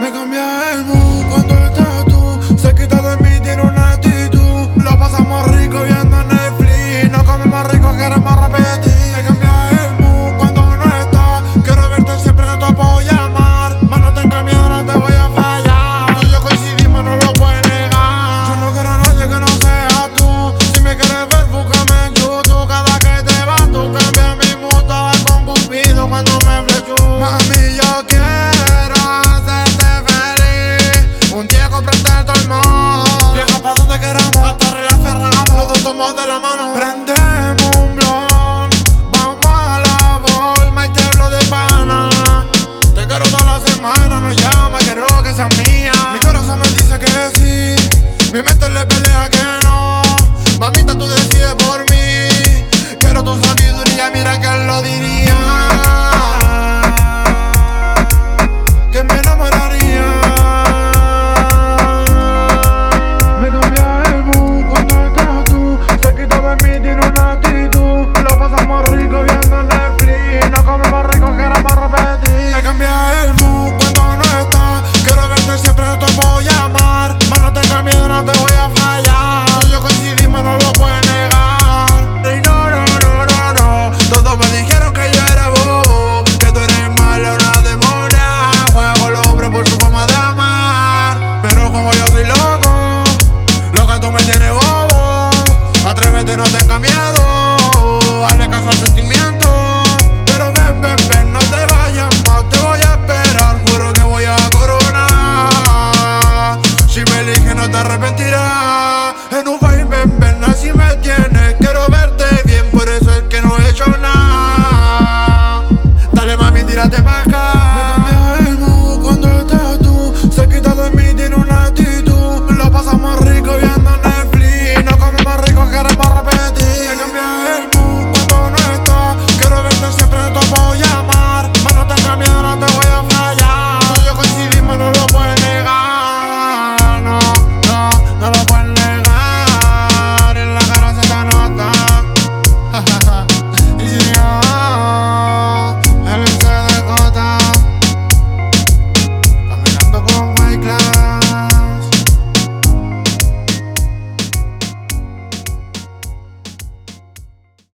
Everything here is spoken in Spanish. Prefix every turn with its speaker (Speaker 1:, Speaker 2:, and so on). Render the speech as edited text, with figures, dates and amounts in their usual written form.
Speaker 1: Me cambia el mood cuando estás tú. Se quita de mí, tiene una actitud. Lo pasamos rico viendo Netflix. No comemos rico, queremos repetir. Me cambia el mood cuando no estás. Quiero verte siempre, no te puedo llamar. Más no tengas miedo, no te voy a fallar. Tú y yo coincidimos, no lo puedes negar. Yo no quiero a nadie que no sea tú. Si me quieres ver, búscame en YouTube. Cada que te vas, tú cambias mi mood. Estaba con Cupido cuando me flechó. Mami, yo quiero hacerte feliz. Un día comprarte todo el mundo. Viaja pa' donde queramos, hasta arriba cerramos. Los dos tomamos de la mano. Prendemos un blog. Vamos a la forma y te hablo de pana. Te quiero toda la semana, no llama, quiero que seas mía. Mi corazón me dice que sí, mi mente le pelea que no. Mamita, tú decides por mí. Quiero tu sabiduría, mira que él lo diría. Que me enamoraría. Me cambia el mood cuando estás tú. Se quita de mí, tiene una actitud. Lo pasamos rico viendo Netflix. No comemos rico, queremos repetir. Me cambia el mood cuando no estás. Quiero verte siempre, no te puedo llamar. Más no tengas miedo, no te voy a fallar. Tú y yo coincidimos, no lo puedes negar. Y no, no, no, no, no. Todos me dijeron que yo era bobo, que tú eres malo, una demonia. Juega con los hombres por su forma de amar. Pero como yo soy loco, lo que tú me tienes bobo. Atrévete, no tengas miedo. Hazle caso al sentimiento. Pero ven, ven, ven, no te vayas más. Te voy a esperar, juro que voy a coronar. Si me eliges no te arrepentirás. En un país, ven, ven, así me tienes. Quiero verte bien, por eso es que no he hecho nada. Dale mami, tírate pa'